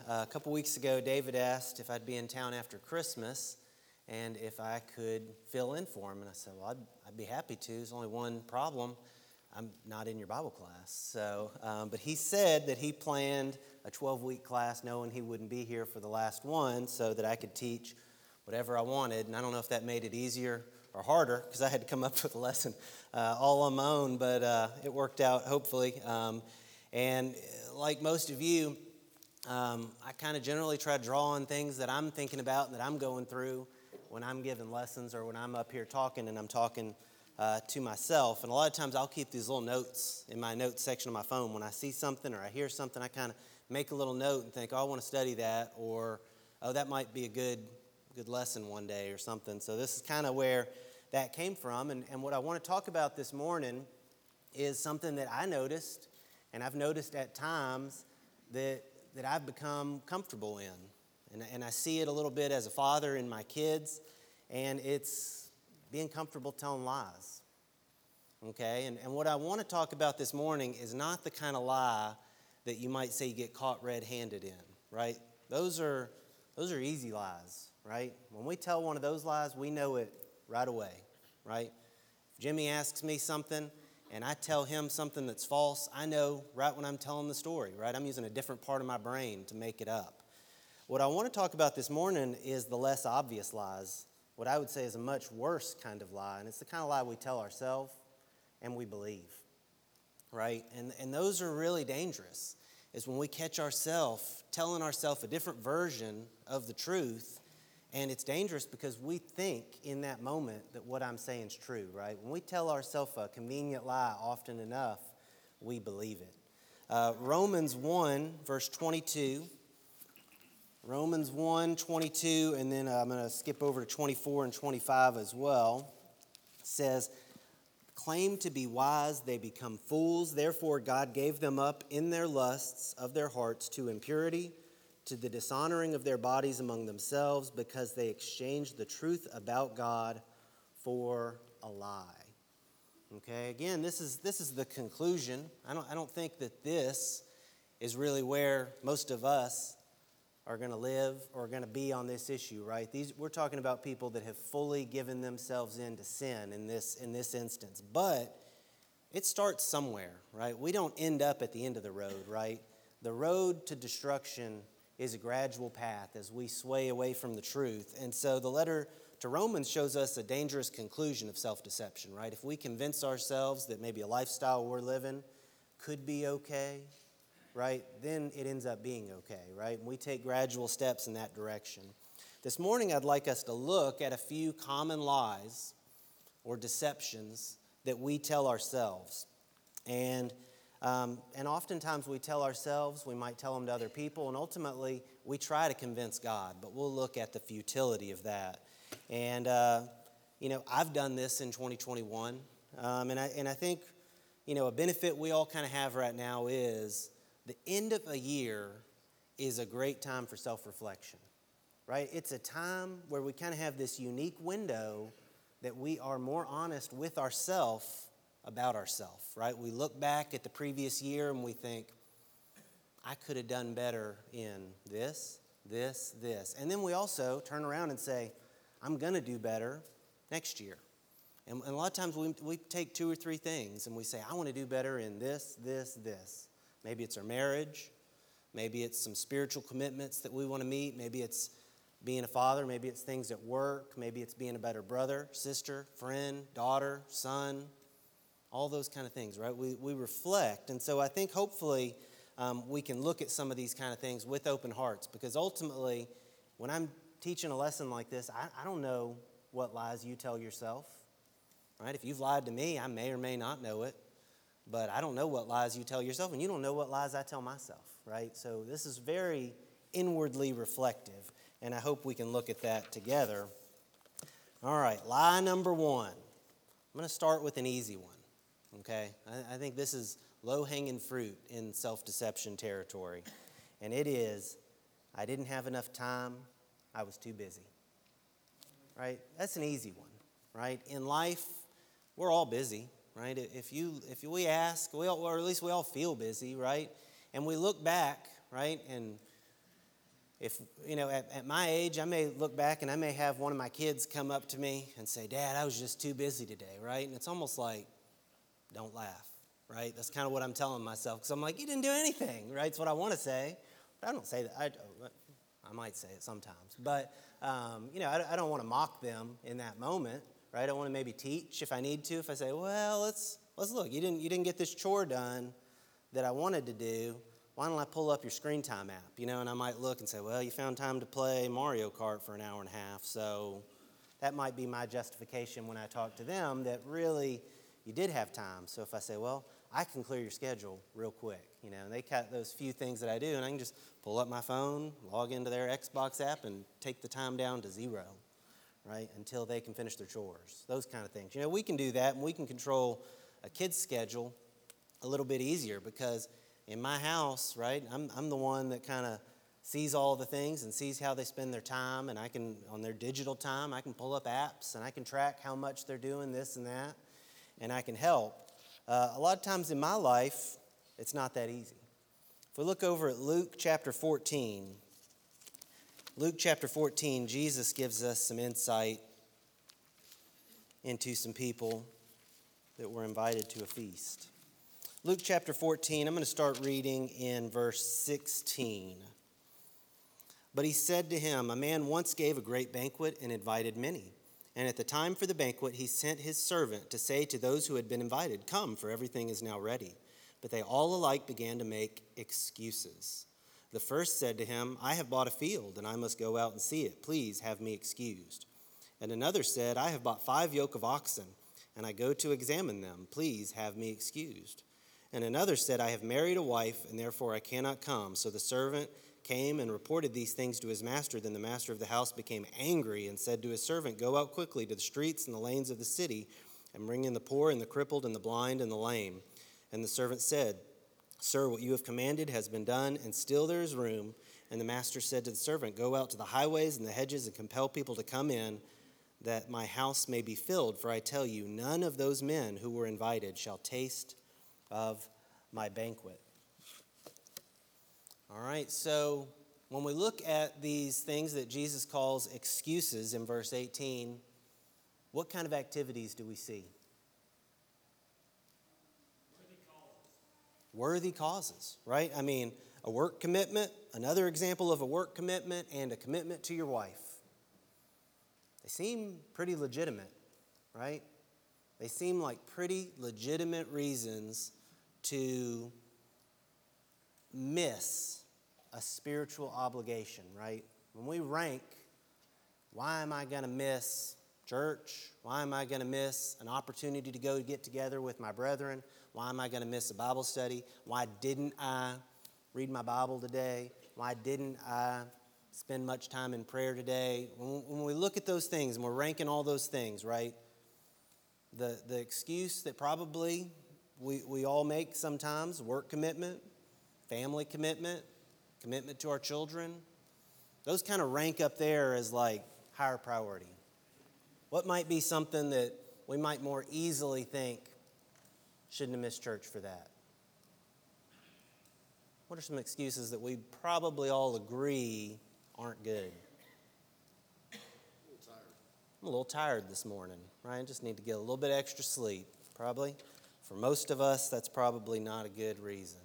A couple weeks ago, David asked if I'd be in town after Christmas and if I could fill in for him. And I said, well, I'd be happy to. There's only one problem. I'm not in your Bible class. So, but he said that he planned a 12-week class knowing he wouldn't be here for the last one so that I could teach whatever I wanted. And I don't know if that made it easier or harder because I had to come up with a lesson all on my own, but it worked out, hopefully. And like most of you, I kind of generally try to draw on things that I'm thinking about and that I'm going through when I'm giving lessons or when I'm up here talking and I'm talking to myself. And a lot of times I'll keep these little notes in my notes section of my phone. When I see something or I hear something, I kind of make a little note and think, oh, I want to study that, or, oh, that might be a good lesson one day or something. So this is kind of where that came from. And what I want to talk about this morning is something that I noticed, and I've noticed at times that I've become comfortable in. And I see it a little bit as a father in my kids, and it's being comfortable telling lies. Okay? And what I want to talk about this morning is not the kind of lie that you might say you get caught red-handed in, right? Those are easy lies, right? When we tell one of those lies, we know it right away, right? If Jimmy asks me something and I tell him something that's false, I know right when I'm telling the story, right? I'm using a different part of my brain to make it up. What I want to talk about this morning is the less obvious lies. What I would say is a much worse kind of lie, and it's the kind of lie we tell ourselves and we believe, right? And those are really dangerous, is when we catch ourselves telling ourselves a different version of the truth, and it's dangerous because we think in that moment that what I'm saying is true, right? When we tell ourselves a convenient lie often enough, we believe it. Romans 1, verse 22. Romans 1, 22, and then I'm going to skip over to 24 and 25 as well. Says, claim to be wise, they become fools. Therefore, God gave them up in their lusts of their hearts to impurity, to the dishonoring of their bodies among themselves, because they exchanged the truth about God for a lie. Okay, again, this is the conclusion. I don't think that this is really where most of us are going to live or going to be on this issue, right? We're talking about people that have fully given themselves into sin in this instance. But it starts somewhere, right? We don't end up at the end of the road, right? The road to destruction is a gradual path as we sway away from the truth. And so the letter to Romans shows us a dangerous conclusion of self-deception, right? If we convince ourselves that maybe a lifestyle we're living could be okay, right, then it ends up being okay, right? And we take gradual steps in that direction. This morning, I'd like us to look at a few common lies or deceptions that we tell ourselves. And oftentimes we tell ourselves, we might tell them to other people, and ultimately we try to convince God, but we'll look at the futility of that. And, I've done this in 2021, and I think, a benefit we all kind of have right now is the end of a year is a great time for self-reflection, right? It's a time where we kind of have this unique window that we are more honest with ourselves about ourselves, right? We look back at the previous year and we think, I could have done better in this. And then we also turn around and say, I'm going to do better next year. And a lot of times we take two or three things and we say, I want to do better in this. Maybe it's our marriage. Maybe it's some spiritual commitments that we want to meet. Maybe it's being a father. Maybe it's things at work. Maybe it's being a better brother, sister, friend, daughter, son, all those kind of things, right? We reflect. And so I think hopefully we can look at some of these kind of things with open hearts, because ultimately when I'm teaching a lesson like this, I don't know what lies you tell yourself, right? If you've lied to me, I may or may not know it. But I don't know what lies you tell yourself, and you don't know what lies I tell myself, right? So this is very inwardly reflective, and I hope we can look at that together. All right, lie number one. I'm going to start with an easy one, okay? I think this is low-hanging fruit in self-deception territory, and it is, I didn't have enough time, I was too busy, right? That's an easy one, right? In life, we're all busy. Right? If we ask, or at least we all feel busy, right? And we look back, right? And if, at my age, I may look back and I may have one of my kids come up to me and say, Dad, I was just too busy today, right? And it's almost like, don't laugh, right? That's kind of what I'm telling myself, because I'm like, you didn't do anything, right? It's what I want to say. But I don't say that. I might say it sometimes. But, I don't want to mock them in that moment, right? I want to maybe teach if I need to. If I say, well, let's look. You didn't get this chore done that I wanted to do. Why don't I pull up your screen time app, And I might look and say, well, you found time to play Mario Kart for an hour and a half. So that might be my justification when I talk to them, that really you did have time. So if I say, well, I can clear your schedule real quick, and they cut those few things that I do, and I can just pull up my phone, log into their Xbox app, and take the time down to 0, right, until they can finish their chores, those kind of things. We can do that, and we can control a kid's schedule a little bit easier, because in my house, right, I'm the one that kind of sees all the things and sees how they spend their time, and I can, on their digital time, I can pull up apps, and I can track how much they're doing this and that, and I can help. A lot of times in my life, it's not that easy. If we look over at Luke chapter 14, Jesus gives us some insight into some people that were invited to a feast. Luke chapter 14, I'm going to start reading in verse 16. But he said to him, a man once gave a great banquet and invited many. And at the time for the banquet, he sent his servant to say to those who had been invited, come, for everything is now ready. But they all alike began to make excuses. The first said to him, I have bought a field, and I must go out and see it. Please have me excused. And another said, I have bought 5 yoke of oxen, and I go to examine them. Please have me excused. And another said, I have married a wife, and therefore I cannot come. So the servant came and reported these things to his master. Then the master of the house became angry and said to his servant, go out quickly to the streets and the lanes of the city and bring in the poor and the crippled and the blind and the lame. And the servant said, Sir, what you have commanded has been done, and still there is room. And the master said to the servant, go out to the highways and the hedges and compel people to come in, that my house may be filled. For I tell you, none of those men who were invited shall taste of my banquet. All right, so when we look at these things that Jesus calls excuses in verse 18, what kind of activities do we see? Worthy causes, right? I mean, a work commitment, another example of a work commitment, and a commitment to your wife. They seem pretty legitimate, right? They seem like pretty legitimate reasons to miss a spiritual obligation, right? When we rank, why am I going to miss church? Why am I going to miss an opportunity to go get together with my brethren? Why am I going to miss a Bible study? Why didn't I read my Bible today? Why didn't I spend much time in prayer today? When we look at those things and we're ranking all those things, right? The excuse that probably we all make sometimes, work commitment, family commitment, commitment to our children, those kind of rank up there as like higher priority. What might be something that we might more easily think, shouldn't have missed church for that? What are some excuses that we probably all agree aren't good? I'm a little tired this morning, right? I just need to get a little bit extra sleep, probably. For most of us, that's probably not a good reason.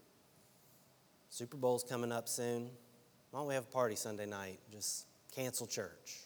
Super Bowl's coming up soon. Why don't we have a party Sunday night? Just cancel church.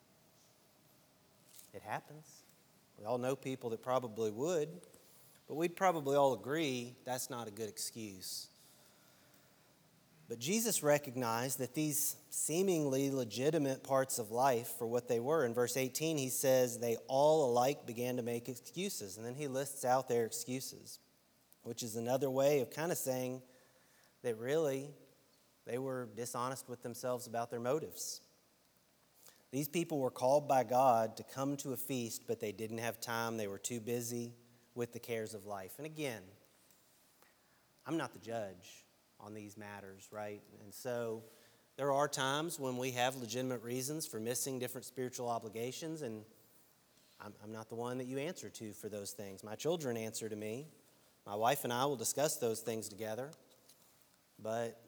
It happens. We all know people that probably would, but we'd probably all agree that's not a good excuse. But Jesus recognized that these seemingly legitimate parts of life for what they were. In verse 18, he says, they all alike began to make excuses. And then he lists out their excuses, which is another way of kind of saying that really they were dishonest with themselves about their motives. These people were called by God to come to a feast, but they didn't have time. They were too busy with the cares of life. And again, I'm not the judge on these matters, right? And so there are times when we have legitimate reasons for missing different spiritual obligations, and I'm not the one that you answer to for those things. My children answer to me. My wife and I will discuss those things together. But,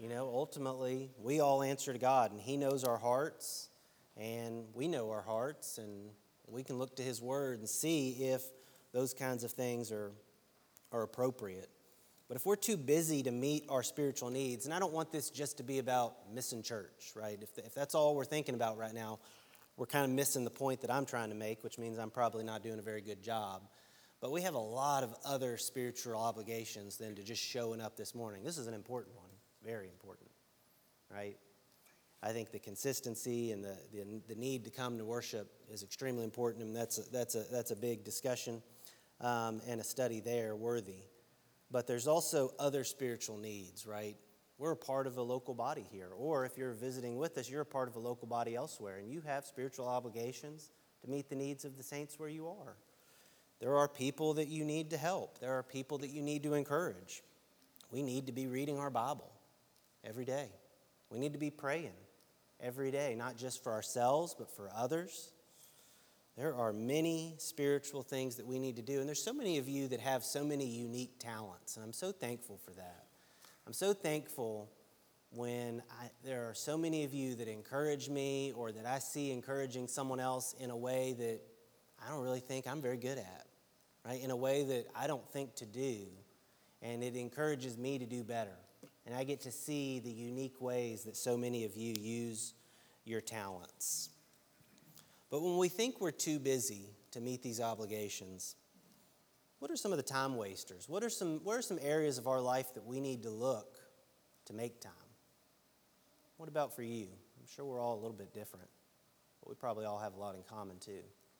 Ultimately, we all answer to God, and He knows our hearts, and we know our hearts, and we can look to His Word and see if those kinds of things are appropriate. But if we're too busy to meet our spiritual needs, and I don't want this just to be about missing church, right? If that's all we're thinking about right now, we're kind of missing the point that I'm trying to make, which means I'm probably not doing a very good job. But we have a lot of other spiritual obligations than to just showing up this morning. This is an important one, very important, right? I think the consistency and the need to come to worship is extremely important, and that's a big discussion and a study there worthy. But there's also other spiritual needs, right? We're a part of a local body here, or if you're visiting with us, you're a part of a local body elsewhere, and you have spiritual obligations to meet the needs of the saints where you are. There are people that you need to help. There are people that you need to encourage. We need to be reading our Bible every day. We need to be praying every day, not just for ourselves, but for others. There are many spiritual things that we need to do, and there's so many of you that have so many unique talents, and I'm so thankful for that. I'm so thankful when there are so many of you that encourage me or that I see encouraging someone else in a way that I don't really think I'm very good at, right? In a way that I don't think to do, and it encourages me to do better. And I get to see the unique ways that so many of you use your talents. But when we think we're too busy to meet these obligations, what are some of the time wasters? What are some areas of our life that we need to look to make time? What about for you? I'm sure we're all a little bit different, but we probably all have a lot in common too.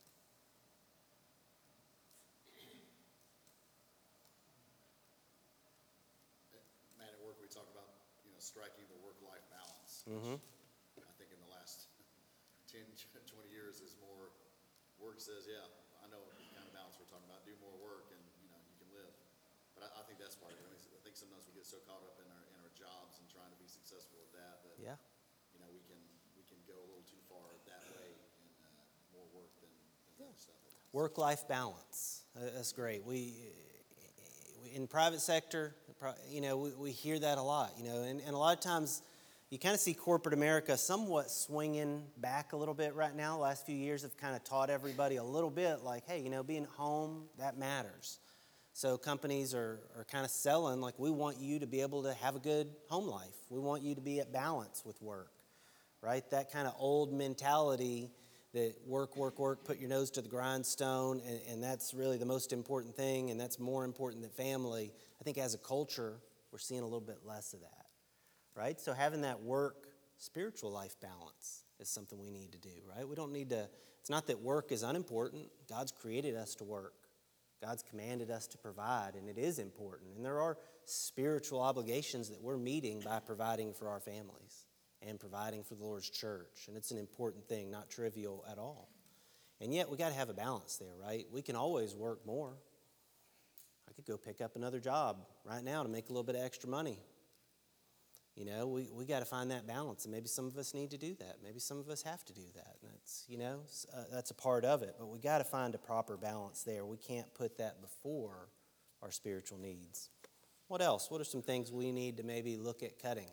Matt, at work we talk about, striking the work-life balance. Mm-hmm. I think in the last 10, 20 years is more work says, yeah, I know the kind of balance we're talking about, do more work and, you can live. But I think that's part of it. I think sometimes we get so caught up in our jobs and trying to be successful at that Yeah. We can go a little too far that way and more work than other stuff. Work-life balance. That's great. We in private sector, we hear that a lot, and a lot of times you kind of see corporate America somewhat swinging back a little bit right now. The last few years have kind of taught everybody a little bit like, hey, being at home, that matters. So companies are kind of selling like, we want you to be able to have a good home life. We want you to be at balance with work, right? That kind of old mentality that work, put your nose to the grindstone, and that's really the most important thing, and that's more important than family. I think as a culture, we're seeing a little bit less of that, right? So having that work spiritual life balance is something we need to do, right? We don't need to, it's not that work is unimportant. God's created us to work. God's commanded us to provide, and it is important. And there are spiritual obligations that we're meeting by providing for our families and providing for the Lord's church. And it's an important thing, not trivial at all. And yet we got to have a balance there, right? We can always work more. I could go pick up another job right now to make a little bit of extra money. We got to find that balance, and maybe some of us need to do that. Maybe some of us have to do that. And that's a part of it. But we got to find a proper balance there. We can't put that before our spiritual needs. What else? What are some things we need to maybe look at cutting?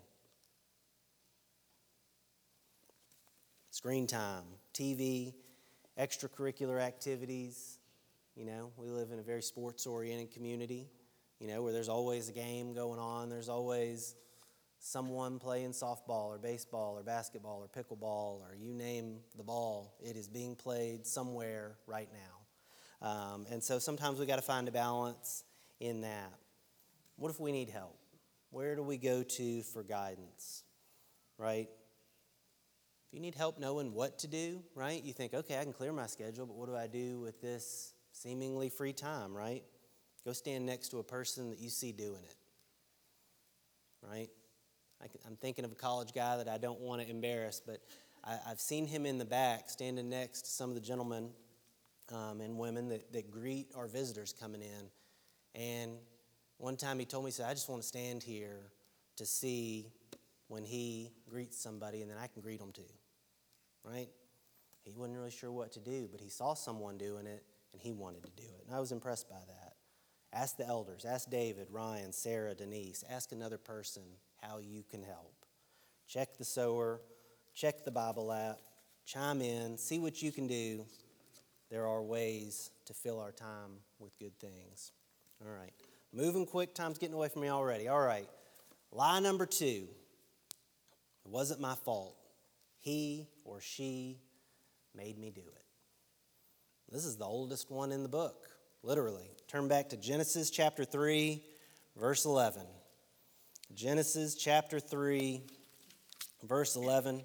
Screen time, TV, extracurricular activities. We live in a very sports-oriented community, where there's always a game going on. There's always someone playing softball or baseball or basketball or pickleball or you name the ball. It is being played somewhere right now. And so sometimes we got to find a balance in that. What if we need help? Where do we go to for guidance, right? If you need help knowing what to do, right? You think, okay, I can clear my schedule, but what do I do with this seemingly free time, right? Go stand next to a person that you see doing it, right? I'm thinking of a college guy that I don't want to embarrass, but I've seen him in the back standing next to some of the gentlemen and women that greet our visitors coming in. And one time he told me, he said, I just want to stand here to see when he greets somebody, and then I can greet them too, right? He wasn't really sure what to do, but he saw someone doing it, and he wanted to do it. And I was impressed by that. Ask the elders. Ask David, Ryan, Sarah, Denise. Ask another person. how you can help. Check the sower, check the Bible app, chime in, see what you can do. There are ways to fill our time with good things. All right. Moving quick, time's getting away from me already. All right. Lie number 2. It wasn't my fault. He or she made me do it. This is the oldest one in the book, literally. Turn back to Genesis chapter 3, verse 11. Genesis chapter 3, verse 11.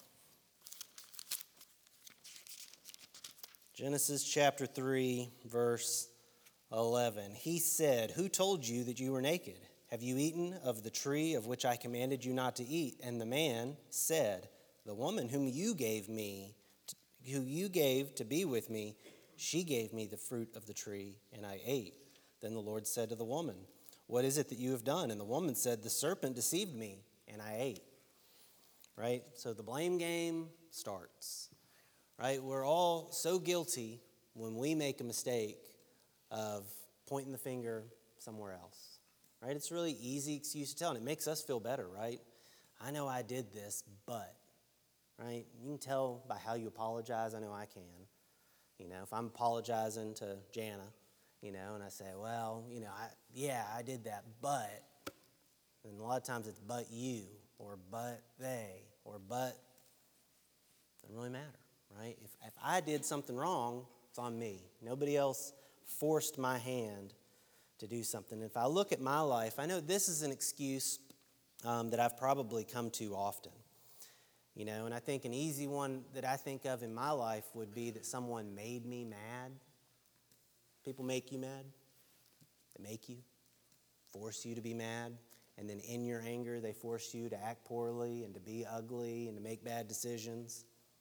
Genesis chapter 3, verse 11. He said, "Who told you that you were naked? Have you eaten of the tree of which I commanded you not to eat?" And the man said, "The woman whom you gave to be with me, she gave me the fruit of the tree, and I ate." Then the Lord said to the woman, "What is it that you have done?" And the woman said, "The serpent deceived me, and I ate." Right? So the blame game starts. Right? We're all so guilty when we make a mistake of pointing the finger somewhere else. Right? It's a really easy excuse to tell, and it makes us feel better, right? I know I did this, but, right? You can tell by how you apologize. I know I can. If I'm apologizing to Jana, and I say, well, I did that, but, and a lot of times it's but you, or but they, or but, it doesn't really matter, right? If I did something wrong, it's on me. Nobody else forced my hand to do something. If I look at my life, I know this is an excuse that I've probably come to often. And I think an easy one that I think of in my life would be that someone made me mad. People make you mad. They make you, force you to be mad. And then in your anger, they force you to act poorly and to be ugly and to make bad decisions.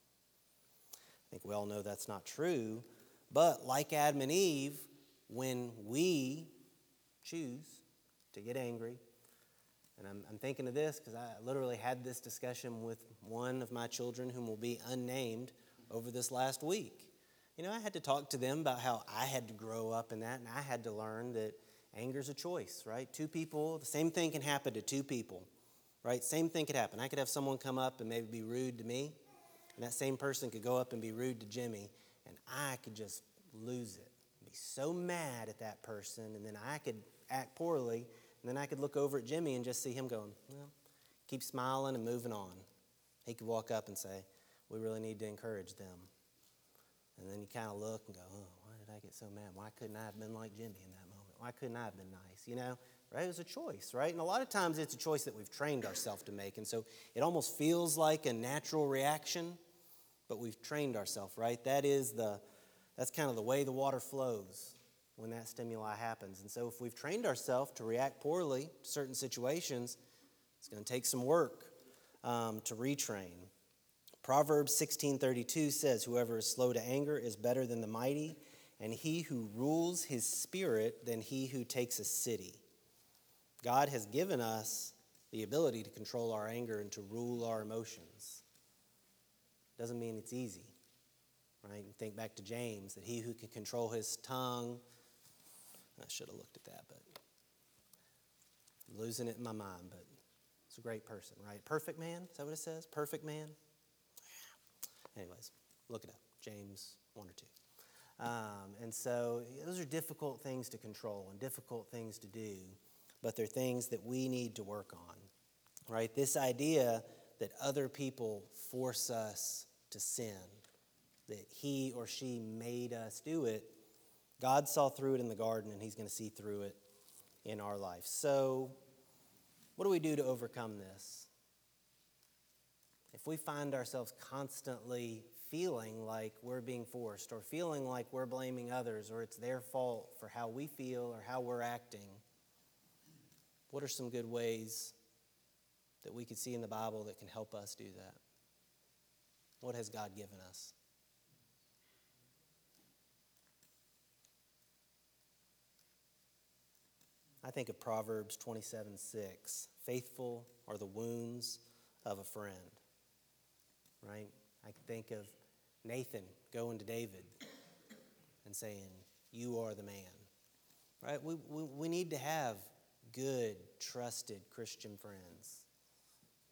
I think we all know that's not true. But like Adam and Eve, when we choose to get angry, and I'm thinking of this because I literally had this discussion with one of my children whom will be unnamed over this last week. I had to talk to them about how I had to grow up in that, and I had to learn that anger's a choice, right? Two people, the same thing can happen to two people, right? Same thing could happen. I could have someone come up and maybe be rude to me, and that same person could go up and be rude to Jimmy, and I could just lose it, be so mad at that person, and then I could act poorly. And then I could look over at Jimmy and just see him going, well, keep smiling and moving on. He could walk up and say, we really need to encourage them. And then you kind of look and go, oh, why did I get so mad? Why couldn't I have been like Jimmy in that moment? Why couldn't I have been nice? Right? It was a choice, right? And a lot of times it's a choice that we've trained ourselves to make. And so it almost feels like a natural reaction, but we've trained ourselves, right? That's kind of the way the water flows when that stimuli happens. And so if we've trained ourselves to react poorly to certain situations, it's going to take some work to retrain. Proverbs 16:32 says, "Whoever is slow to anger is better than the mighty, and he who rules his spirit than he who takes a city." God has given us the ability to control our anger and to rule our emotions. Doesn't mean it's easy, right? And think back to James, that he who can control his tongue, I should have looked at that, but I'm losing it in my mind, but it's a great person, right? Perfect man, is that what it says? Perfect man? Anyways, look it up, James 1 or 2. And so those are difficult things to control and difficult things to do, but they're things that we need to work on, right? This idea that other people force us to sin, that he or she made us do it, God saw through it in the garden, and he's going to see through it in our life. So what do we do to overcome this? If we find ourselves constantly feeling like we're being forced or feeling like we're blaming others or it's their fault for how we feel or how we're acting, what are some good ways that we could see in the Bible that can help us do that? What has God given us? I think of Proverbs 27:6. Faithful are the wounds of a friend. Right? I think of Nathan going to David and saying, you are the man. Right? We need to have good, trusted Christian friends.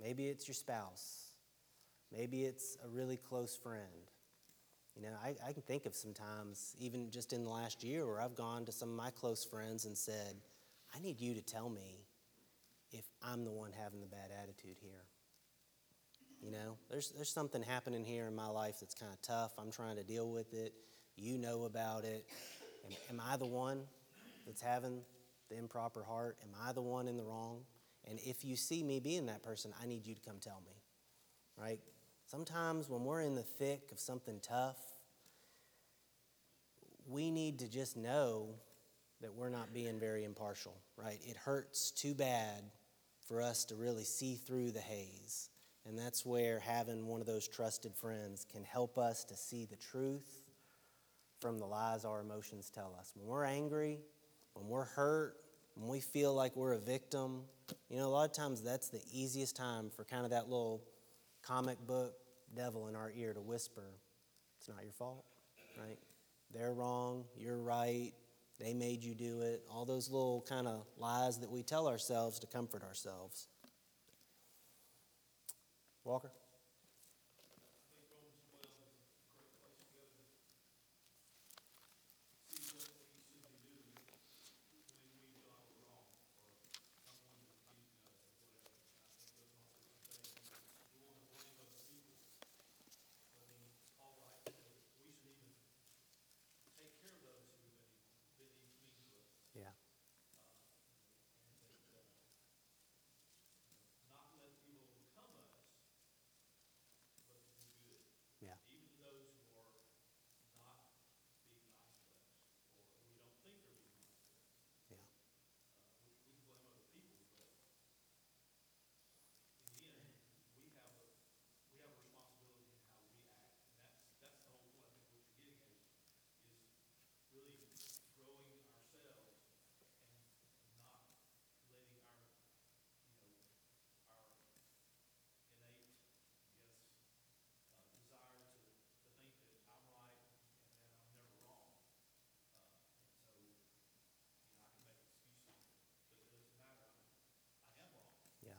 Maybe it's your spouse. Maybe it's a really close friend. You know, I can think of some times, even just in the last year, where I've gone to some of my close friends and said, I need you to tell me if I'm the one having the bad attitude here. You know, there's something happening here in my life that's kind of tough. I'm trying to deal with it. You know about it. Am I the one that's having the improper heart? Am I the one in the wrong? And if you see me being that person, I need you to come tell me, right? Sometimes when we're in the thick of something tough, we need to just know that we're not being very impartial, right? It hurts too bad for us to really see through the haze. And that's where having one of those trusted friends can help us to see the truth from the lies our emotions tell us. When we're angry, when we're hurt, when we feel like we're a victim, you know, a lot of times that's the easiest time for kind of that little comic book devil in our ear to whisper, it's not your fault, right? They're wrong, you're right, they made you do it. All those little kind of lies that we tell ourselves to comfort ourselves. Walker? Yeah. Yeah. Yeah. Yeah.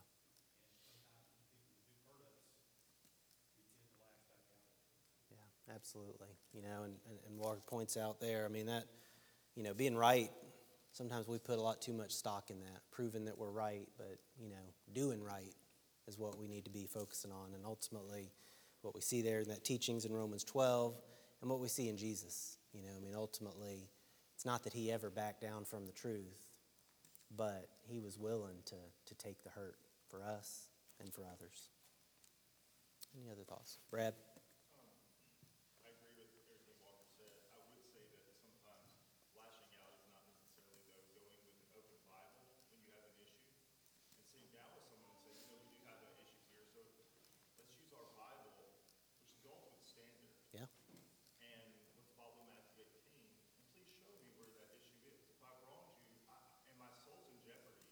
Yeah, absolutely. You know, and Walker points out there, I mean, that, you know, being right, sometimes we put a lot too much stock in that, proving that we're right, but, you know, doing right is what we need to be focusing on. And ultimately, what we see there in that teachings in Romans 12 and what we see in Jesus. You know, I mean, ultimately, it's not that he ever backed down from the truth, but he was willing to take the hurt for us and for others. Any other thoughts? Brad? I agree with everything Walker said. I would say that sometimes lashing out is not necessarily, though, going with an open Bible when you have an issue and sitting down with someone and saying, you know, we do have that issue here, so let's use our Bible, which is the ultimate standard. Yeah. And let's follow Matthew 18, and please show me where that issue is. If I've wronged you and my soul's in jeopardy,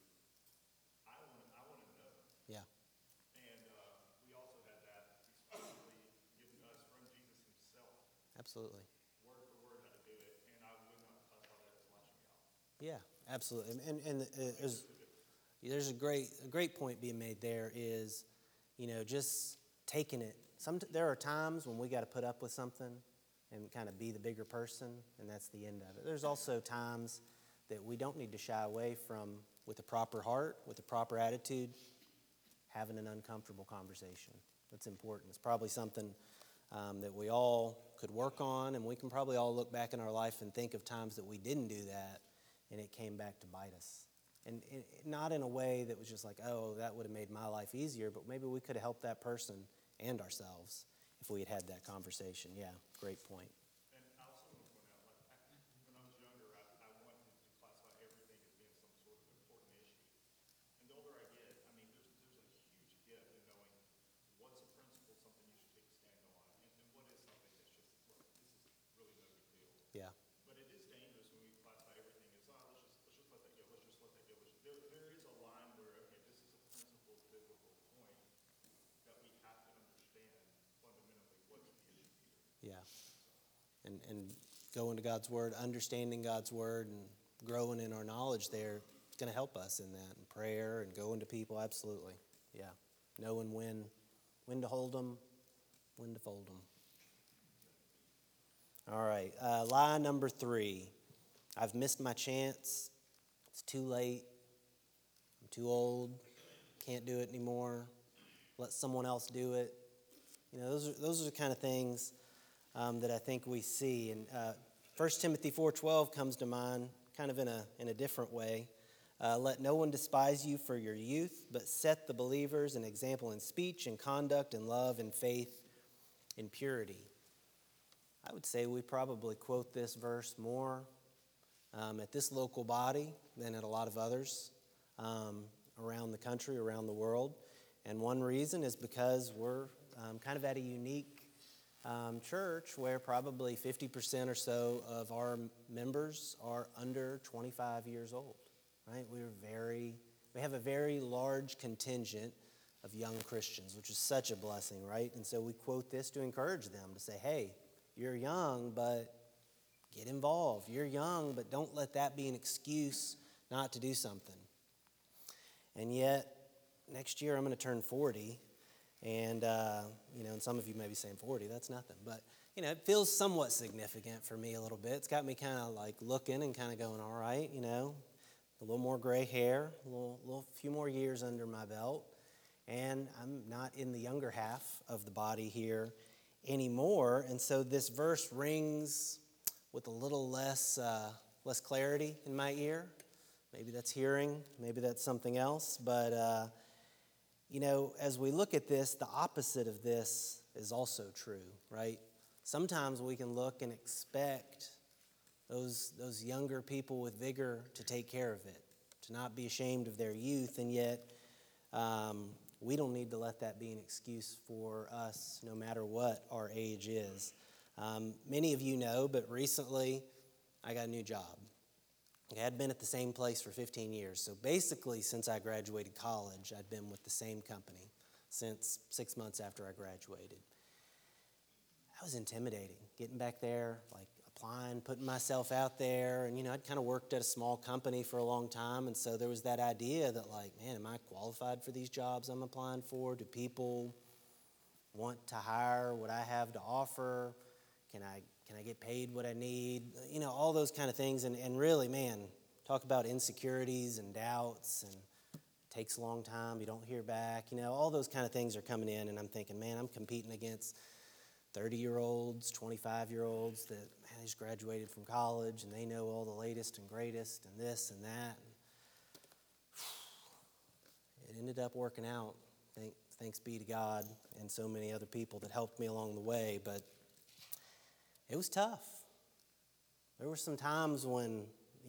I want to know. Yeah. And we also had that explicitly given to us from Jesus himself. Absolutely. Word for word how to do it, and I would not classify that as lashing out. Yeah, absolutely. And there's a great point being made there is, you know, just taking it. There are times when we got to put up with something and kind of be the bigger person, and that's the end of it. There's also times that we don't need to shy away from, with a proper heart, with a proper attitude, having an uncomfortable conversation. That's important. It's probably something that we all could work on, and we can probably all look back in our life and think of times that we didn't do that, and it came back to bite us. And not in a way that was just like, oh, that would have made my life easier, but maybe we could have helped that person and ourselves if we had that conversation. Yeah, great point. And I also want to point out, like, when I was younger, I wanted to classify everything as being some sort of important issue. And the older I get, I mean, there's a huge gift in knowing what's a principle, something you should take a stand on, and what is something that's just, look, this is really no big deal. Yeah, But it is dangerous when we classify everything as, let's just let that go, let's just let that go. There is a line where, okay, this is a principled biblical point that we have to understand fundamentally what's the issue here. yeah. And going to God's Word, understanding God's Word, and growing in our knowledge there, it's going to help us in that. And prayer and going to people, absolutely. Yeah. knowing when to hold them, when to fold them. All right, lie number 3. I've missed my chance. It's too late. I'm too old. Can't do it anymore. Let someone else do it. Those are the kind of things that I think we see. And 1 Timothy 4:12 comes to mind, kind of in a different way. Let no one despise you for your youth, but set the believers an example in speech and conduct and love and faith and purity. I would say we probably quote this verse more at this local body than at a lot of others around the country, around the world. And one reason is because we're kind of at a unique church where probably 50% or so of our members are under 25 years old, right? We have a very large contingent of young Christians, which is such a blessing, right? And so we quote this to encourage them to say, hey, you're young, but get involved. You're young, but don't let that be an excuse not to do something. And yet, next year I'm going to turn 40, and and some of you may be saying 40, that's nothing. But, it feels somewhat significant for me a little bit. It's got me kind of like looking and kind of going, all right, a little more gray hair, a few more years under my belt, and I'm not in the younger half of the body here anymore. And so this verse rings with a little less clarity in my ear. Maybe that's hearing, maybe that's something else. But, as we look at this, the opposite of this is also true, right? Sometimes we can look and expect those younger people with vigor to take care of it, to not be ashamed of their youth, and yet we don't need to let that be an excuse for us, no matter what our age is. Many of you know, but recently I got a new job. I had been at the same place for 15 years. So basically, since I graduated college, I'd been with the same company since 6 months after I graduated. That was intimidating, getting back there, like applying, putting myself out there. And, I'd kind of worked at a small company for a long time. And so there was that idea that, like, man, am I qualified for these jobs I'm applying for? Do people want to hire what I have to offer? Can I get paid what I need? All those kind of things. And really, man, talk about insecurities and doubts, and it takes a long time. You don't hear back. All those kind of things are coming in, and I'm thinking, man, I'm competing against 30-year-olds, 25-year-olds that, man, they just graduated from college, and they know all the latest and greatest and this and that. It ended up working out. Thanks be to God and so many other people that helped me along the way, but it was tough. There were some times when,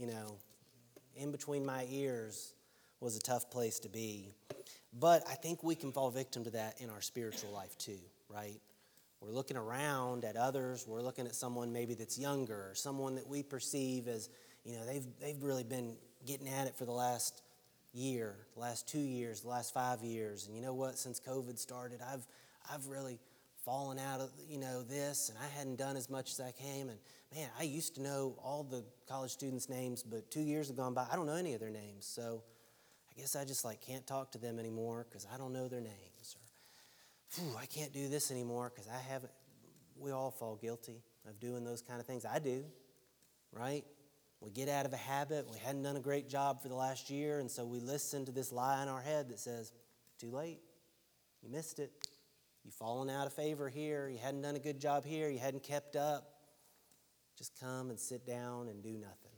in between my ears was a tough place to be. But I think we can fall victim to that in our spiritual life too, right? We're looking around at others. We're looking at someone maybe that's younger, or someone that we perceive as, they've really been getting at it for the last year, the last 2 years, the last 5 years. And you know what? Since COVID started, I've really fallen out of, this, and I hadn't done as much as I came. And, man, I used to know all the college students' names, but 2 years have gone by. I don't know any of their names. So I guess I just, can't talk to them anymore because I don't know their names. Or, I can't do this anymore because I haven't. We all fall guilty of doing those kind of things. I do, right? We get out of a habit. We hadn't done a great job for the last year, and so we listen to this lie in our head that says, too late. You missed it. You've fallen out of favor here. You hadn't done a good job here. You hadn't kept up. Just come and sit down and do nothing.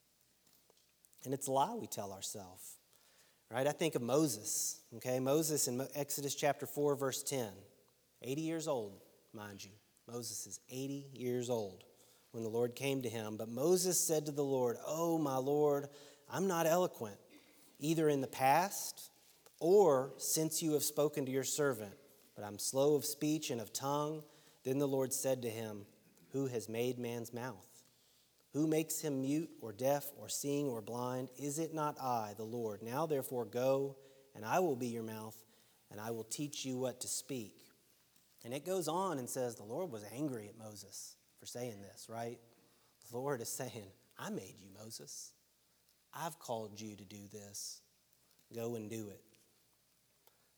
And it's a lie we tell ourselves, right? I think of Moses, okay? Moses in Exodus chapter 4, verse 10. 80 years old, mind you. Moses is 80 years old when the Lord came to him. But Moses said to the Lord, "Oh, my Lord, I'm not eloquent, either in the past or since you have spoken to your servant. But I'm slow of speech and of tongue." Then the Lord said to him, "Who has made man's mouth? Who makes him mute or deaf or seeing or blind? Is it not I, the Lord? Now therefore go, and I will be your mouth, and I will teach you what to speak." And it goes on and says the Lord was angry at Moses for saying this, right? The Lord is saying, I made you, Moses. I've called you to do this. Go and do it.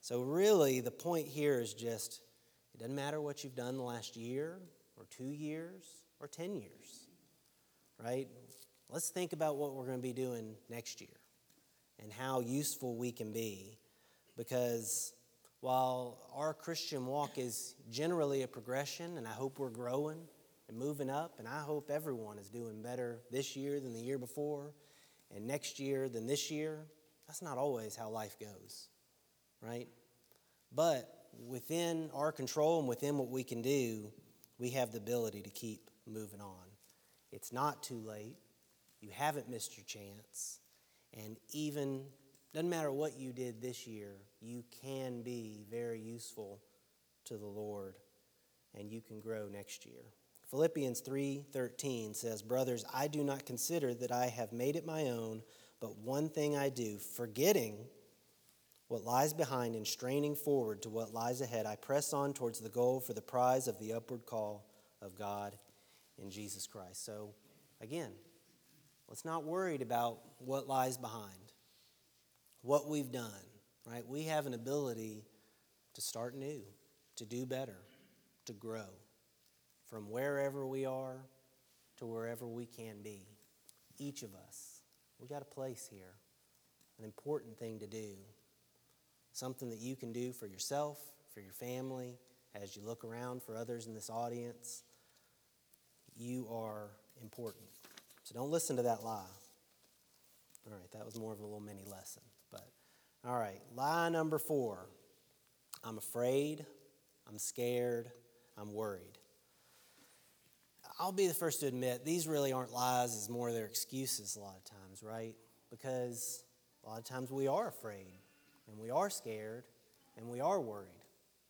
So really, the point here is just, it doesn't matter what you've done the last year or 2 years or 10 years, right? Let's think about what we're going to be doing next year and how useful we can be. Because while our Christian walk is generally a progression, and I hope we're growing and moving up, and I hope everyone is doing better this year than the year before, and next year than this year, that's not always how life goes, right? But within our control and within what we can do, we have the ability to keep moving on. It's not too late. You haven't missed your chance. And even, doesn't matter what you did this year, you can be very useful to the Lord, and you can grow next year. Philippians 3:13 says, "Brothers, I do not consider that I have made it my own, but one thing I do, forgetting what lies behind and straining forward to what lies ahead, I press on towards the goal for the prize of the upward call of God in Jesus Christ." So, again, let's not worried about what lies behind, what we've done, right? We have an ability to start new, to do better, to grow from wherever we are to wherever we can be. Each of us, we got a place here, an important thing to do, something that you can do for yourself, for your family, as you look around for others in this audience. You are important. So don't listen to that lie. All right, that was more of a little mini lesson. But all right, lie number 4. I'm afraid, I'm scared, I'm worried. I'll be the first to admit, these really aren't lies, it's more their excuses a lot of times, right? Because a lot of times we are afraid, and we are scared, and we are worried,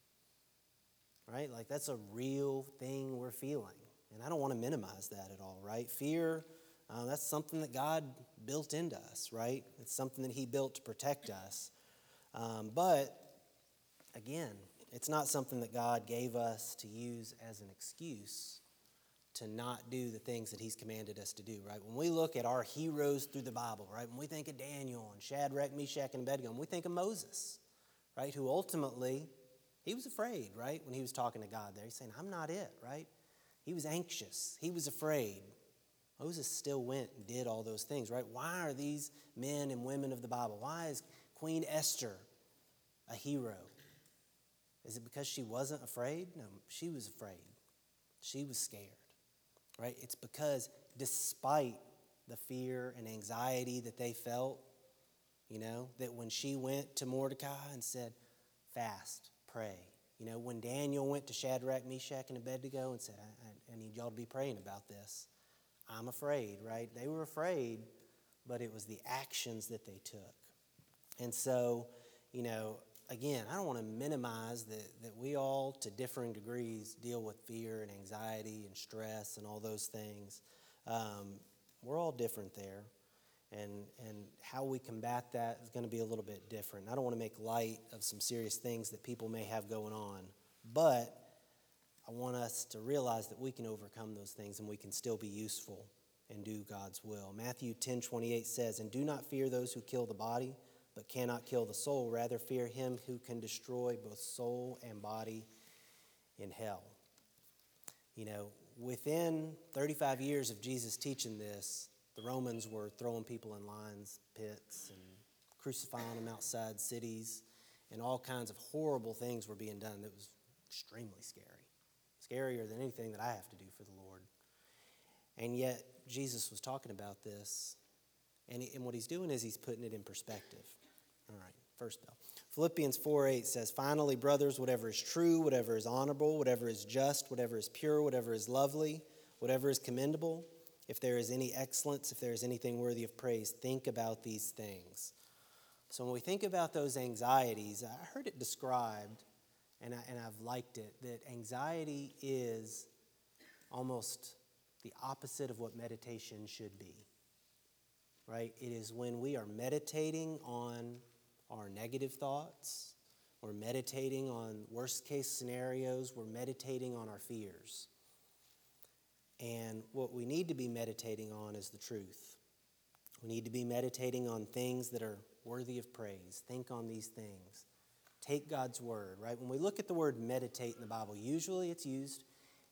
right? Like that's a real thing we're feeling. And I don't want to minimize that at all, right? Fear, that's something that God built into us, right? It's something that He built to protect us. But, again, it's not something that God gave us to use as an excuse to not do the things that He's commanded us to do, right? When we look at our heroes through the Bible, right? When we think of Daniel and Shadrach, Meshach, and Abednego, we think of Moses, right? Who ultimately, he was afraid, right? When he was talking to God there, he's saying, I'm not it, right? He was anxious. He was afraid. Moses still went and did all those things, right? Why are these men and women of the Bible? Why is Queen Esther a hero? Is it because she wasn't afraid? No, she was afraid. She was scared, right? It's because despite the fear and anxiety that they felt, that when she went to Mordecai and said, fast, pray. When Daniel went to Shadrach, Meshach, and Abednego and said, I need y'all to be praying about this. I'm afraid, right? They were afraid, but it was the actions that they took. And so, again, I don't want to minimize that we all, to differing degrees, deal with fear and anxiety and stress and all those things. We're all different there. And how we combat that is going to be a little bit different. I don't want to make light of some serious things that people may have going on. But I want us to realize that we can overcome those things and we can still be useful and do God's will. Matthew 10:28 says, "And do not fear those who kill the body, but cannot kill the soul. Rather fear him who can destroy both soul and body in hell." Within 35 years of Jesus teaching this, the Romans were throwing people in lions, pits, and crucifying them outside cities, and all kinds of horrible things were being done that was extremely scary. Scarier than anything that I have to do for the Lord. And yet, Jesus was talking about this, and what He's doing is He's putting it in perspective. All right, first bell. Philippians 4:8 says, "Finally, brothers, whatever is true, whatever is honorable, whatever is just, whatever is pure, whatever is lovely, whatever is commendable, if there is any excellence, if there is anything worthy of praise, think about these things." So when we think about those anxieties, I heard it described, and I've liked it, that anxiety is almost the opposite of what meditation should be, right? It is when we are meditating on our negative thoughts, we're meditating on worst case scenarios, we're meditating on our fears. And what we need to be meditating on is the truth. We need to be meditating on things that are worthy of praise. Think on these things. take God's word, right? When we look at the word meditate in the Bible, usually it's used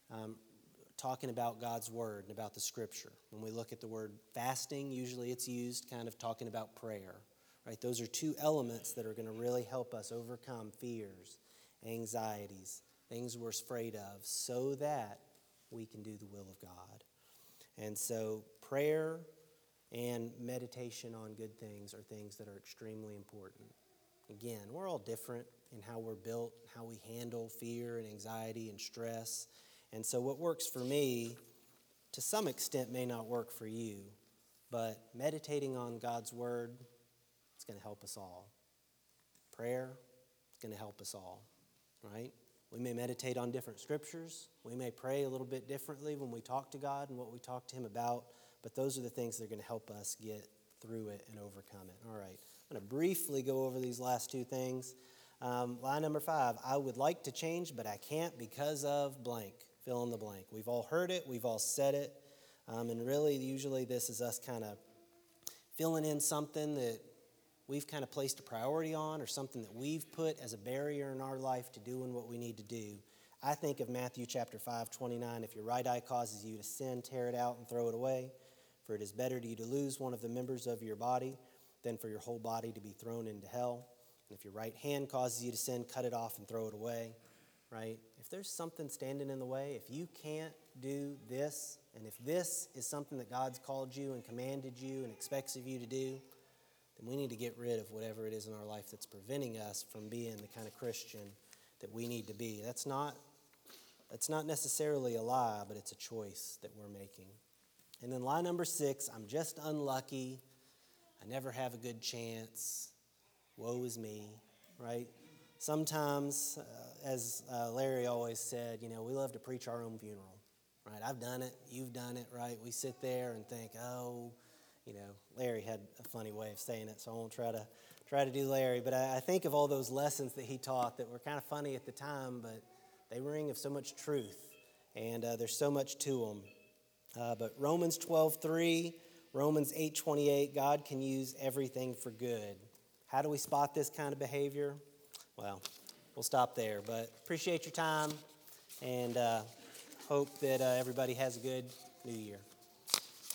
talking about God's word and about the scripture. When we look at the word fasting, usually it's used kind of talking about prayer, right? Those are two elements that are going to really help us overcome fears, anxieties, things we're afraid of, so that we can do the will of God. And so prayer and meditation on good things are things that are extremely important. Again, we're all different in how we're built, how we handle fear and anxiety and stress. And so what works for me, to some extent, may not work for you. But meditating on God's word, it's going to help us all. Prayer, it's going to help us all, right? We may meditate on different scriptures. We may pray a little bit differently when we talk to God and what we talk to him about. But those are the things that are going to help us get through it and overcome it. All right, I'm going to briefly go over these last two things. Line number 5, I would like to change, but I can't because of blank. Fill in the blank. We've all heard it. We've all said it. And really, usually this is us kind of filling in something that we've kind of placed a priority on or something that we've put as a barrier in our life to doing what we need to do. I think of Matthew chapter 5:29. If your right eye causes you to sin, tear it out and throw it away. For it is better to you to lose one of the members of your body than for your whole body to be thrown into hell. And if your right hand causes you to sin, cut it off and throw it away. Right? If there's something standing in the way, if you can't do this, and if this is something that God's called you and commanded you and expects of you to do, then we need to get rid of whatever it is in our life that's preventing us from being the kind of Christian that we need to be. That's not necessarily a lie, but it's a choice that we're making. And then line number 6, I'm just unlucky. I never have a good chance. Woe is me, right? Sometimes, as Larry always said, we love to preach our own funeral, right? I've done it. You've done it, right? We sit there and think, Larry had a funny way of saying it, so I won't try to do Larry. But I think of all those lessons that he taught that were kind of funny at the time, but they ring of so much truth, and there's so much to them. But Romans 12:3, Romans 8:28, God can use everything for good. How do we spot this kind of behavior? Well, we'll stop there, but appreciate your time, and hope that everybody has a good New Year.